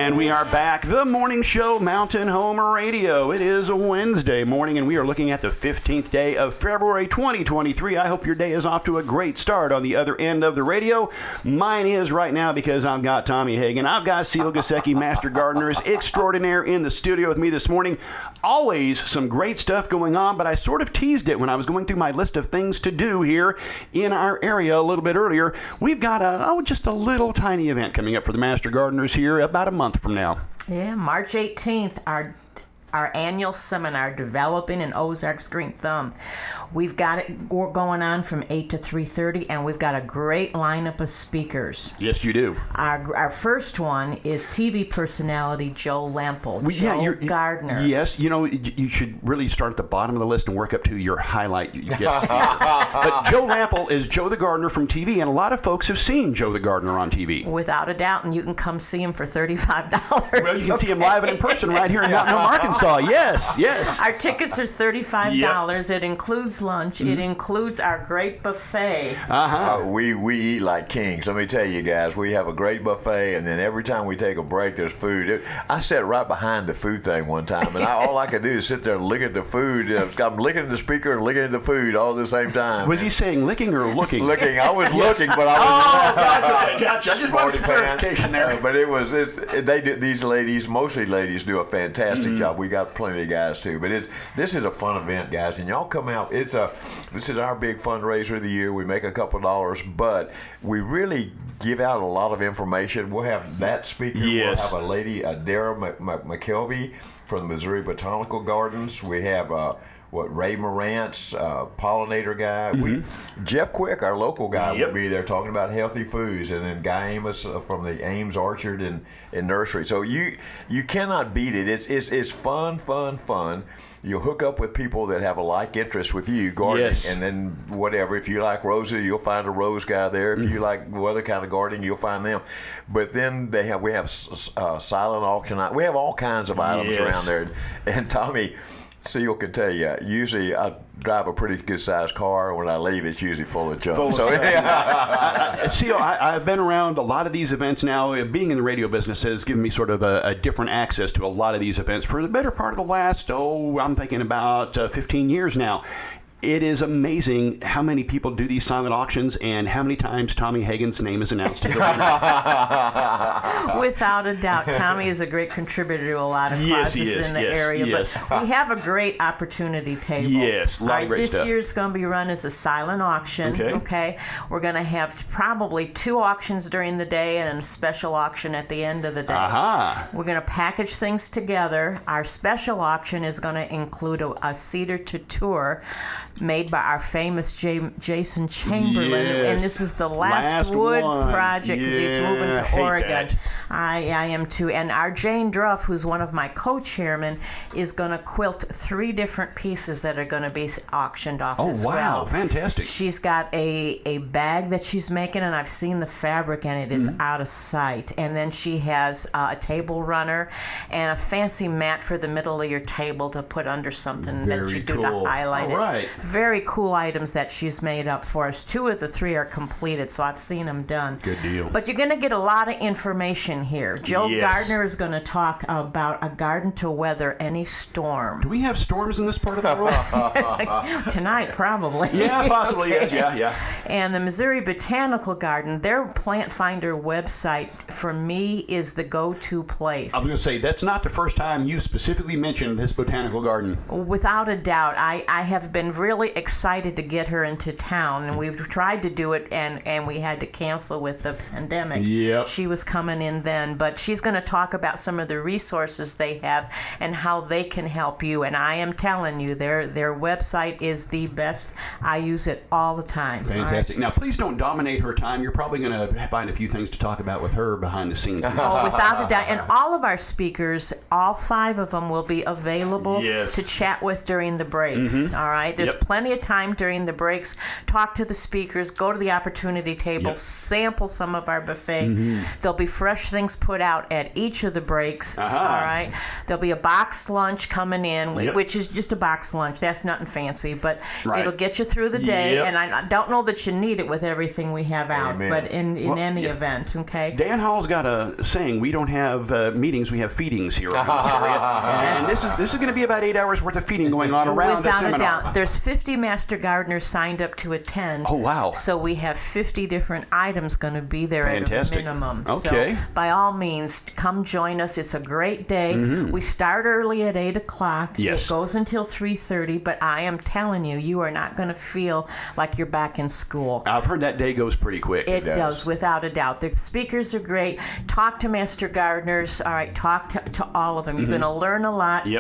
And we are back. The morning show, Mountain Home Radio. It is a Wednesday morning, and we are looking at the 15th day of February 2023. I hope your day is off to a great start on the other end of the radio. Mine is right now because I've got Tommy Hagen. I've got Seal Gasecki, Master Gardeners Extraordinaire, in the studio with me this morning. Always some great stuff going on, but I sort of teased it when I was going through my list of things to do here in our area a little bit earlier. We've got just a little tiny event coming up for the Master Gardeners here about a month from now. Yeah, March 18th, our annual seminar, Developing an Ozarks Green Thumb. We've got it going on from 8 to 3:30, and we've got a great lineup of speakers. Yes, you do. Our first one is TV personality Joe Lample, Joe Gardner. Yes, you should really start at the bottom of the list and work up to your highlight. But Joe Lample is Joe the Gardener from TV, and a lot of folks have seen Joe the Gardener on TV. Without a doubt, and you can come see him for $35. Well, you can see him live and in person right here in Mountain Home, Arkansas. Yes. Our tickets are $35. Yep. It includes lunch. Mm-hmm. It includes our great buffet. We eat like kings. Let me tell you guys, we have a great buffet, and then every time we take a break, there's food. I sat right behind the food thing one time, and all I could do is sit there and look at the food. I'm looking at the speaker and looking at the food all at the same time. Was he saying licking or looking? Looking. I was looking, but I was. Gotcha. I just wanted some clarification there. But these ladies, mostly ladies, do a fantastic job. We got plenty of guys too, but this is a fun event, guys, and y'all come out. This is our big fundraiser of the year. We make a couple dollars, but we really give out a lot of information. We'll have that speaker. Yes. We'll have a lady, Dara McKelvey from the Missouri Botanical Gardens. We have Ray Morantz, pollinator guy. Mm-hmm. Jeff Quick, our local guy, will be there talking about healthy foods, and then Guy Amos from the Ames Orchard and Nursery. So you cannot beat it. It's fun. You'll hook up with people that have a like interest with you, gardening, and then whatever. If you like roses, you'll find a rose guy there. If you like other kind of gardening, you'll find them. But then we have silent auction. We have all kinds of items around there. And Tommy Seal can tell you, usually I drive a pretty good-sized car. When I leave, it's usually full of junk. Seal, I've been around a lot of these events now. Being in the radio business has given me sort of a different access to a lot of these events for the better part of the last, I'm thinking about 15 years now. It is amazing how many people do these silent auctions and how many times Tommy Hagen's name is announced to the winner. Without a doubt, Tommy is a great contributor to a lot of causes in the area. Yes. But we have a great opportunity table. Yes, a lot of great stuff. This year's going to be run as a silent auction. Okay. We're going to have probably 2 auctions during the day and a special auction at the end of the day. We're going to package things together. Our special auction is going to include a cedar to tour made by our famous Jason Chamberlain, and this is the last wood project because he's moving to Oregon. I am too. And our Jane Druff, who's one of my co-chairmen, is going to quilt 3 different pieces that are going to be auctioned off as well. Oh, wow. Fantastic. She's got a bag that she's making, and I've seen the fabric, and it is out of sight. And then she has a table runner and a fancy mat for the middle of your table to put under something that you do to highlight it. Very cool items that she's made up for us. 2 of the 3 are completed, so I've seen them done. Good deal. But you're going to get a lot of information here. Joe Gardner is going to talk about a garden to weather any storm. Do we have storms in this part of the world? Tonight, probably. Yeah, possibly. Yes, yeah. And the Missouri Botanical Garden, their Plant Finder website, for me, is the go-to place. I was going to say, that's not the first time you specifically mentioned this botanical garden. Without a doubt. I have been really excited to get her into town, and we've tried to do it, and we had to cancel with the pandemic. Yep. She was coming in then, but she's going to talk about some of the resources they have and how they can help you. And I am telling you, their website is the best. I use it all the time. Fantastic. Now, please don't dominate her time. You're probably going to find a few things to talk about with her behind the scenes. Oh, without a doubt. And all of our speakers, all 5 of them, will be available to chat with during the breaks. All right? There's plenty of time during the breaks. Talk to the speakers, go to the opportunity table, sample some of our buffet. There'll be fresh things put out at each of the breaks. All right. There'll be a box lunch coming in, which is just a box lunch. That's nothing fancy, but it'll get you through the day. And I don't know that you need it with everything we have out, but in any event, okay? Dan Hall's got a saying, we don't have meetings, we have feedings here. And this is going to be about 8 hours worth of feeding going on around the seminar. Without a doubt. There's 50 Master Gardeners signed up to attend. Oh, wow. So we have 50 different items going to be there at a minimum. Okay. So by all means, come join us. It's a great day. We start early at 8 o'clock. Yes. It goes until 3:30, but I am telling you, you are not going to feel like you're back in school. I've heard that day goes pretty quick. It does, without a doubt. The speakers are great. Talk to Master Gardeners. All right, talk to all of them. You're going to learn a lot. Yep.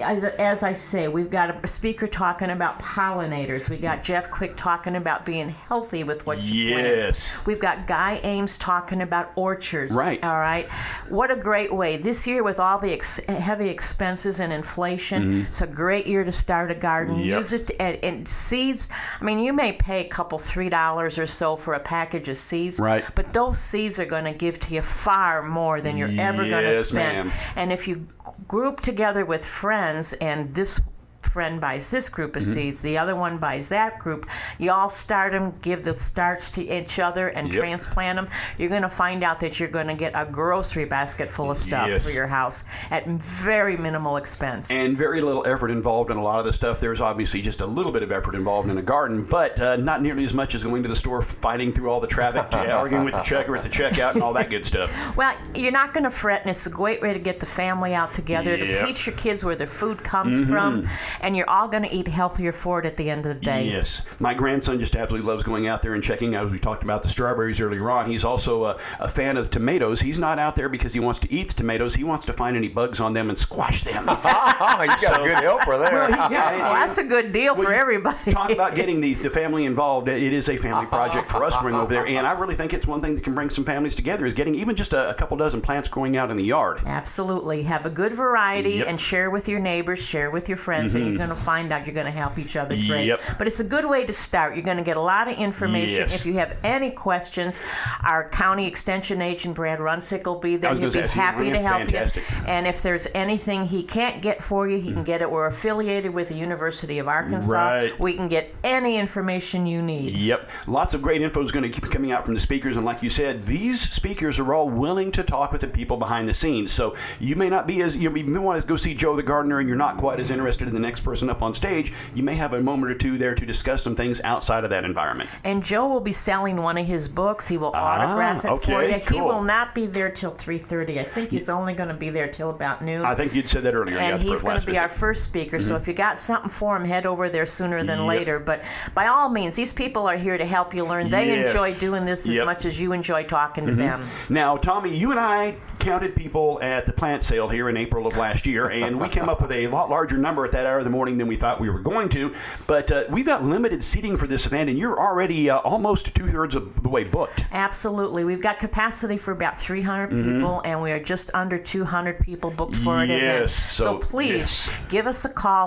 As I say, we've got a speaker talking about pollinators. We got Jeff Quick talking about being healthy with what you plant. We've got Guy Ames talking about orchards. Right. All right. What a great way. This year, with all the heavy expenses and inflation, it's a great year to start a garden. Use it and seeds. I mean, you may pay a couple $3 or so for a package of seeds, but those seeds are going to give to you far more than you're ever going to spend. Ma'am. And if you group together with friends, and this friend buys this group of seeds, the other one buys that group, you all start them, give the starts to each other, and transplant them, you're going to find out that you're going to get a grocery basket full of stuff for your house at very minimal expense. And very little effort involved in a lot of the stuff. There's obviously just a little bit of effort involved in a garden, but not nearly as much as going to the store, fighting through all the traffic, arguing with the checker at the checkout, and all that good stuff. Well, you're not going to fret, and it's a great way to get the family out together, to teach your kids where their food comes from, and you're all going to eat healthier for it at the end of the day. Yes. My grandson just absolutely loves going out there and checking out. As we talked about the strawberries earlier on, he's also a fan of tomatoes. He's not out there because he wants to eat the tomatoes. He wants to find any bugs on them and squash them. You got a good helper there. Well, that's a good deal for everybody. Talk about getting the family involved. It is a family project for us to bring over there, and I really think it's one thing that can bring some families together, is getting even just a couple dozen plants growing out in the yard. Absolutely. Have a good variety and share with your neighbors, share with your friends, and you're going to find out you're going to help each other great. But it's a good way to start. You're going to get a lot of information. If you have any questions, our county extension agent, Brad Runsick, will be there. He'll be happy to help you. And if there's anything he can't get for you, he can get it. We're affiliated with the University of Arkansas. We can get any information you need. Lots of great info is going to keep coming out from the speakers. And like you said, these speakers are all willing to talk with the people behind the scenes. So you may not be as, you may want to go see Joe the gardener and you're not quite as interested in the next person up on stage. You may have a moment or two there to discuss some things outside of that environment. And Joe will be selling one of his books. He will autograph it for you. He will not be there till 3:30. I think he's only going to be there till about noon. I think you'd said that earlier. And he's going to be our first speaker. So if you got something for him, head over there sooner than later. But by all means, these people are here to help you learn. They enjoy doing this as much as you enjoy talking to them. Now, Tommy, you and I counted people at the plant sale here in April of last year, and we came up with a lot larger number at that hour of the morning than we thought we were going to. But we've got limited seating for this event, and you're already almost 2/3 of the way booked. Absolutely. We've got capacity for about 300 people, and we are just under 200 people booked for an event. So please give us a call,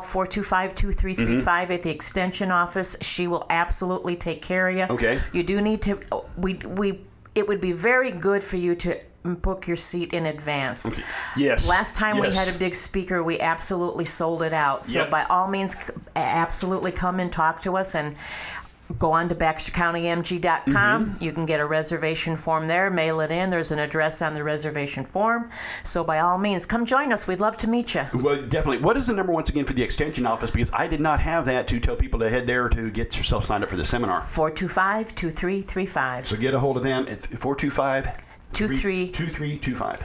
425-2335 at the extension office. She will absolutely take care of you. Okay. You do need to, it would be very good for you to book your seat in advance. Last time we had a big speaker, we absolutely sold it out. So by all means, absolutely come and talk to us, and go on to BaxterCountyMG.com. You can get a reservation form there, mail it in. There's an address on the reservation form. So by all means, come join us. We'd love to meet you. Well, definitely. What is the number once again for the extension office? Because I did not have that to tell people to head there to get yourself signed up for the seminar. 425-2335. So get a hold of them. It's 425 2325.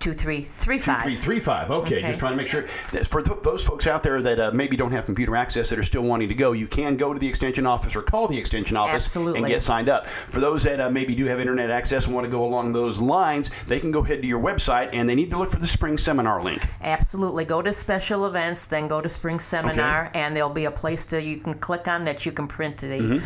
2335. Okay, just trying to make sure. For those folks out there that maybe don't have computer access that are still wanting to go, you can go to the extension office or call the extension office and get signed up. For those that maybe do have internet access and want to go along those lines, they can go ahead to your website, and they need to look for the spring seminar link. Absolutely. Go to special events, then go to spring seminar, and there'll be a place that you can click on that you can print the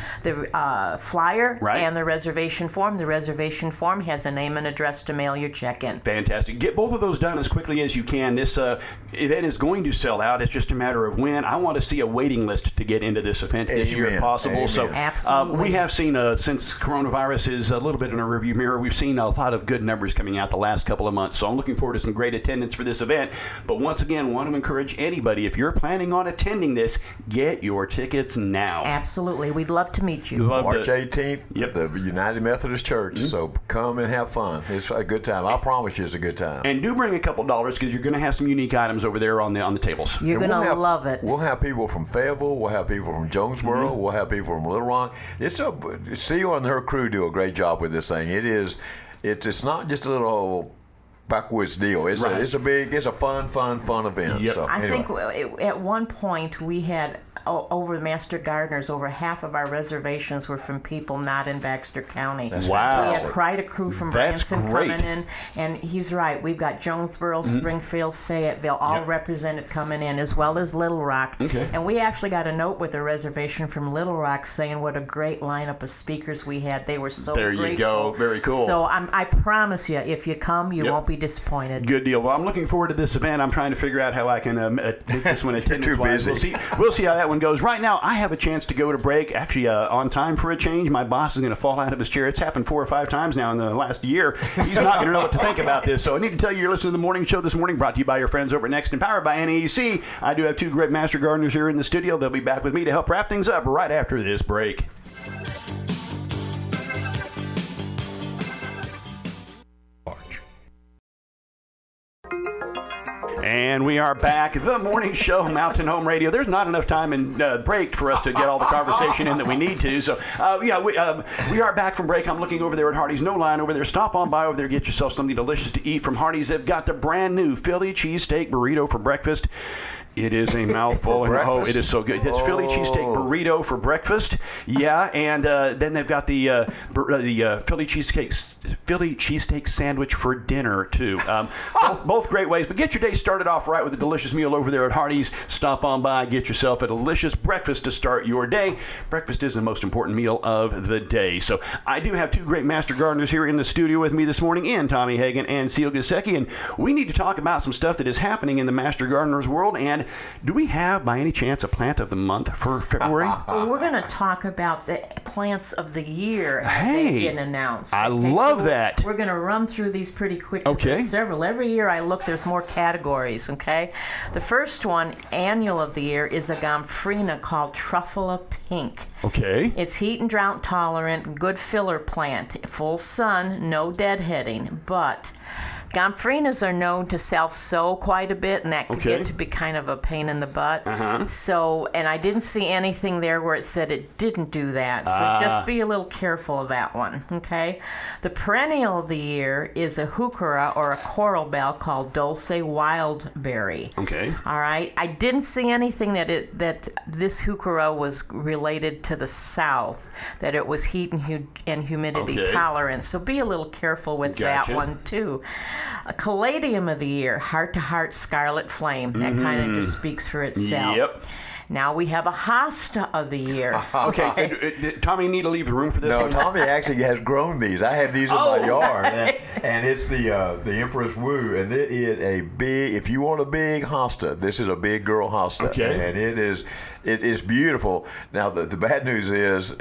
flyer and the reservation form. The reservation form has a name and address to mail your check in. Fantastic. fantastic. Get both of those done as quickly as you can. This event is going to sell out. It's just a matter of when. I want to see a waiting list to get into this event this year if possible. Amen. So absolutely. we have seen, since coronavirus is a little bit in a rearview mirror, we've seen a lot of good numbers coming out the last couple of months. So I'm looking forward to some great attendance for this event. But once again, want to encourage anybody, if you're planning on attending this, get your tickets now. Absolutely. We'd love to meet you. March 18th at the United Methodist Church. So come and have fun. It's a good time. I promise you it's a good time. And do bring a couple dollars because you're going to have some unique items over there on the tables. You're going to love it. We'll have people from Fayetteville. We'll have people from Jonesboro. We'll have people from Little Rock. CEO and her crew do a great job with this thing. It's not just a little backwoods deal. It's a fun event. Yep. So, I think at one point we had over the Master Gardeners, over half of our reservations were from people not in Baxter County. That's wow. We had quite a crew from Branson coming in, and he's right. We've got Jonesboro, Springfield, Fayetteville, all represented coming in, as well as Little Rock. Okay. And we actually got a note with a reservation from Little Rock saying what a great lineup of speakers we had. They were so There grateful. you go. Very cool. So I promise you, if you come, you won't be disappointed. Good deal. Well, I'm looking forward to this event. I'm trying to figure out how I can make this one attendance-wise. You're too busy. We'll see how that one goes. Right now, I have a chance to go to break, actually on time for a change. My boss is going to fall out of his chair. It's happened 4 or 5 times now in the last year. He's not going to know what to think about this. So I need to tell you, you're listening to the morning show this morning, brought to you by your friends over at Next and powered by NEC. I do have 2 great Master Gardeners here in the studio. They'll be back with me to help wrap things up right after this break. And we are back. The morning show, Mountain Home Radio. There's not enough time and break for us to get all the conversation in that we need to. So, we are back from break. I'm looking over there at Hardee's. No line over there. Stop on by over there. Get yourself something delicious to eat from Hardee's. They've got the brand new Philly cheesesteak burrito for breakfast. It is a mouthful. And, it is so good. It's Philly cheesesteak burrito for breakfast. Yeah, and then they've got the Philly cheesesteak sandwich for dinner, too. Both great ways. But get your day started off right with a delicious meal over there at Hardee's. Stop on by. Get yourself a delicious breakfast to start your day. Breakfast is the most important meal of the day. So I do have 2 great Master Gardeners here in the studio with me this morning, in Tommy Hagan and Seal Gasecki. And we need to talk about some stuff that is happening in the Master Gardeners world. And do we have, by any chance, a plant of the month for February? Well, we're going to talk about the plants of the year that get announced. I love that. We're going to run through these pretty quick. Okay. There's several. Every year I look, there's more categories, okay? The first one, annual of the year, is a Gomphrena called Truffula Pink. Okay. It's heat and drought tolerant, good filler plant. Full sun, no deadheading, but Gompphrenas are known to self-sow quite a bit, and that could get to be kind of a pain in the butt. So, and I didn't see anything there where it said it didn't do that. So just be a little careful of that one, okay? The perennial of the year is a heuchera or a coral bell called Dulce Wildberry. Okay. All right. I didn't see anything that this heuchera was related to the south, that it was heat and humidity tolerant. So be a little careful with that one too. A caladium of the year, Heart to Heart Scarlet Flame. That kind of just speaks for itself. Yep. Now we have a hosta of the year. Okay. Tommy, need to leave the room for this No, one? Tommy actually has grown these. I have these in my yard. And it's the Empress Wu. And it is a big, if you want a big hosta, this is a big girl hosta. Okay. And it is beautiful. Now, the bad news is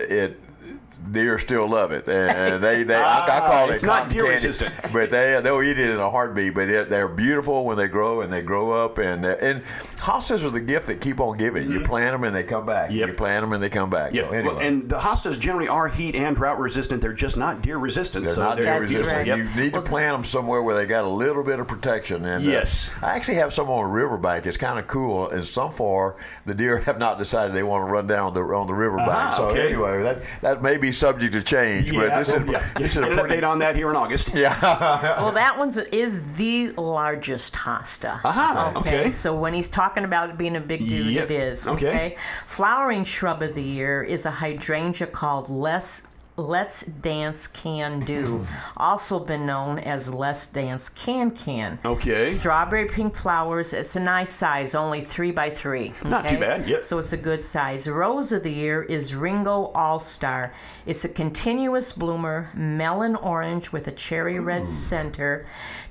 deer still love it, and I call it it's not deer candy, resistant, but they'll eat it in a heartbeat. But they're beautiful when they grow, and they grow up, and hostas are the gift that keep on giving. You plant them and they come back. You plant them and they come back. Yep. So anyway. And the hostas generally are heat and drought resistant. They're just not deer resistant. They're not deer resistant. Right. You need to plant them somewhere where they got a little bit of protection. And I actually have some on a riverbank. It's kind of cool, and so far the deer have not decided they want to run down on the riverbank. So anyway, that may be subject to change, but this is a pretty update on that here in August. Well, that one is the largest hosta. Okay. So when he's talking about it being a big dude, it is. Okay. Flowering shrub of the year is a hydrangea called Let's Dance Can Do, also been known as Let's Dance Can. Okay. Strawberry pink flowers. It's a nice size, only 3x3. Okay? Not too bad. Yep. So it's a good size. Rose of the year is Ringo All-Star. It's a continuous bloomer, melon orange with a cherry red center,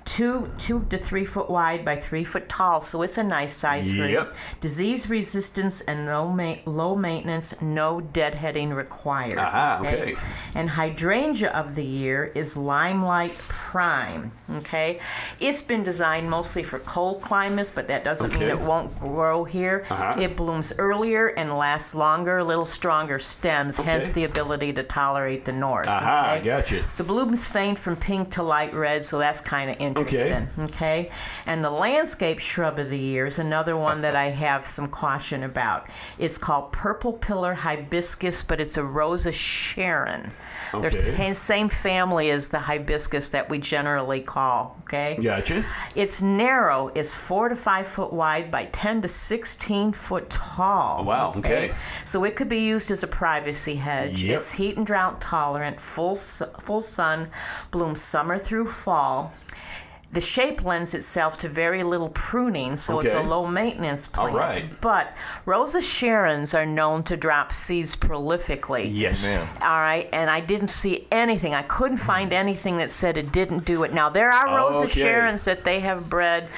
2 to 3 foot wide by 3 foot tall. So it's a nice size for it. Disease resistance and low maintenance, no deadheading required. Okay. And hydrangea of the year is Limelight Prime. Okay. It's been designed mostly for cold climates, but that doesn't mean it won't grow here. It blooms earlier and lasts longer, a little stronger stems, hence the ability to tolerate the north. Gotcha. The blooms fade from pink to light red, so that's kind of interesting. Okay. And the landscape shrub of the year is another one that I have some caution about. It's called Purple Pillar Hibiscus, but it's a Rosa Sharon. They're the same family as the hibiscus that we generally call. Okay. Gotcha. It's narrow. It's 4 to 5 foot wide by 10 to 16 foot tall. Wow. Okay. So it could be used as a privacy hedge. It's heat and drought tolerant, full sun, blooms summer through fall. The shape lends itself to very little pruning, so it's a low-maintenance plant. All right. But Rosa Sharons are known to drop seeds prolifically. Yes, ma'am. All right, and I didn't see anything. I couldn't find anything that said it didn't do it. Now, there are Rosa Sharons that they have bred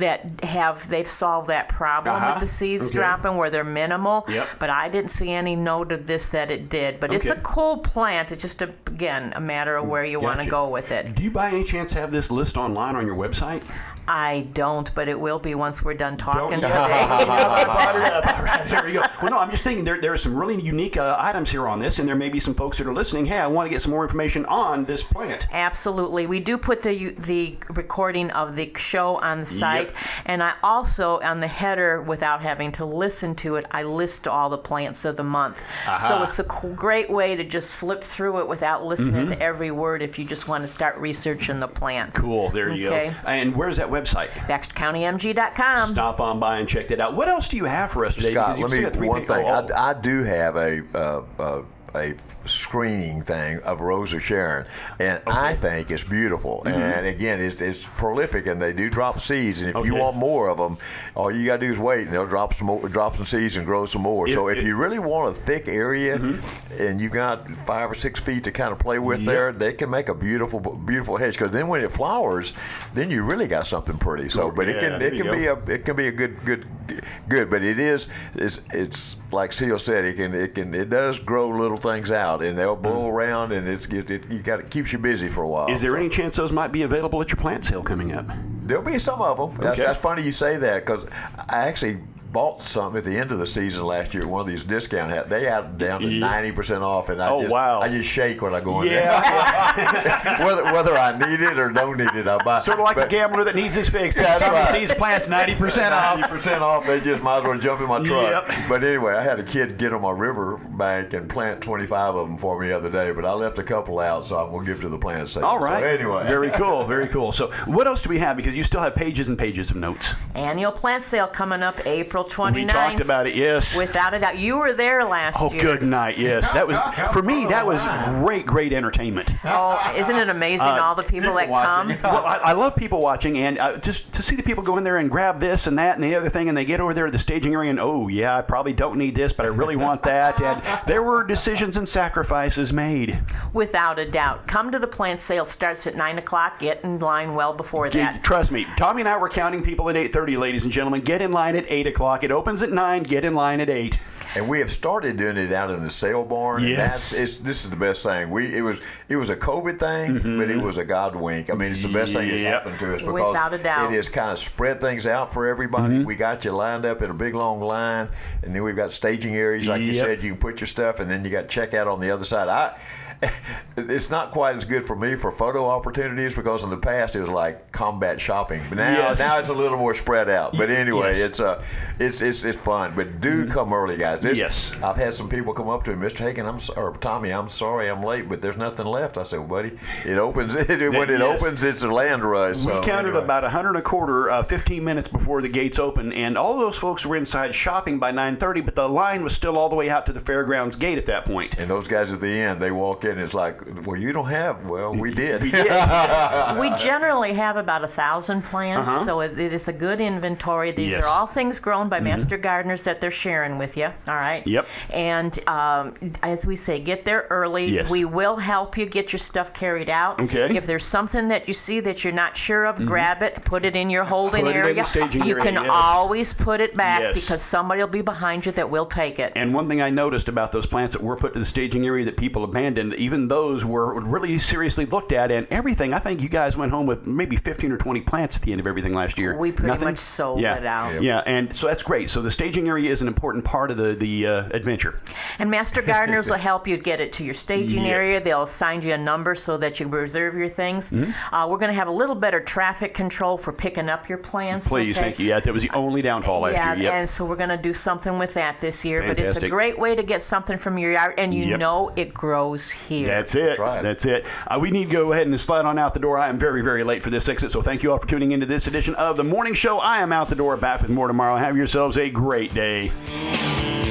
they've solved that problem with the seeds dropping where they're minimal, but I didn't see any note of this that it did. But it's a cool plant. It's just, again, a matter of where you want to go with it. Do you by any chance have this list online on your website? I don't, but it will be once we're done talking today. I brought it up. All right, there we go. Well, no, I'm just thinking there are some really unique items here on this, and there may be some folks that are listening. Hey, I want to get some more information on this plant. Absolutely. We do put the recording of the show on the site, and I also, on the header, without having to listen to it, I list all the plants of the month. So it's a great way to just flip through it without listening to every word if you just want to start researching the plants. Cool. There you go. And where's that website? BaxterCountyMG.com. Stop on by and check that out. What else do you have for us today? Scott, let me one thing. I do have a screening thing of Rosa Sharon, and I think it's beautiful. And again, it's prolific, and they do drop seeds. And if you want more of them, all you got to do is wait, and they'll drop some seeds and grow some more. So if you really want a thick area, and you got 5 or 6 feet to kind of play with there, they can make a beautiful hedge. Because then when it flowers, then you really got something pretty. So, but it can be a good. But it's like Seal said, it does grow little things out, and they'll blow around, and it keeps you busy for a while. Is there any chance those might be available at your plant sale coming up? There'll be some of them. That's funny you say that, because I actually bought some at the end of the season last year. One of these discount hats. They had down to 90% off, and I just shake when I go in there. whether I need it or don't need it, I buy. Sort of like a gambler that needs his fix. He sees plants 90% off. 90% off. They just might as well jump in my truck. But anyway, I had a kid get on my river bank and plant 25 of them for me the other day. But I left a couple out, so I'm gonna give to the plant sale. All right. So anyway, very cool, very cool. So what else do we have? Because you still have pages and pages of notes. Annual plant sale coming up April 29th. We talked about it, yes. Without a doubt. You were there last year. Oh, good night, yes. That was, for me, that was great entertainment. Oh, isn't it amazing, all the people that come? Well, I love people watching, and just to see the people go in there and grab this and that and the other thing, and they get over there to the staging area and, oh, yeah, I probably don't need this, but I really want that. And there were decisions and sacrifices made. Without a doubt. Come to the plant sale. Starts at 9 o'clock. Get in line well before that. Trust me. Tommy and I were counting people at 8:30, ladies and gentlemen. Get in line at 8 o'clock. It opens at 9. Get in line at 8. And we have started doing it out in the sale barn. Yes. And this is the best thing. It was a COVID thing, but it was a God wink. I mean, it's the best thing that's happened to us, because without a doubt, it has kind of spread things out for everybody. We got you lined up in a big long line, and then we've got staging areas, like you said. You can put your stuff, and then you got checkout on the other side. It's not quite as good for me for photo opportunities, because in the past it was like combat shopping. But now it's a little more spread out. But anyway, it's fun. But do come early, guys. I've had some people come up to me, Mr. Hagen, Tommy, I'm sorry I'm late, but there's nothing left. I said, well, buddy, it opens. When it opens, it's a land rush. We counted about 125, 15 minutes before the gates open, and all those folks were inside shopping by 9:30, but the line was still all the way out to the fairgrounds gate at that point. And those guys at the end, they walk in and it's like, well, you don't have. Well, we did. We generally have about 1,000 plants, so it is a good inventory. These are all things grown by master gardeners that they're sharing with you. All right. Yep. And as we say, get there early. Yes. We will help you get your stuff carried out. Okay. If there's something that you see that you're not sure of, grab it, put it in your holding area. In the staging you area, can always put it back because somebody will be behind you that will take it. And one thing I noticed about those plants that were put to the staging area that people abandoned, even those were really seriously looked at, and everything. I think you guys went home with maybe 15 or 20 plants at the end of everything last year. We pretty much sold it out. Yeah, and so that's great. So the staging area is an important part of the adventure. And master gardeners will help you get it to your staging area. They'll assign you a number so that you reserve your things. We're going to have a little better traffic control for picking up your plants. Please, thank you. Yeah, that was the only downfall last year. Yeah, and so we're going to do something with that this year. Fantastic. But it's a great way to get something from your yard, and you know it grows here. That's it. That's it. We need to go ahead and slide on out the door. I am very, very late for this exit, so thank you all for tuning into this edition of The Morning Show. I am out the door, back with more tomorrow. Have yourselves a great day.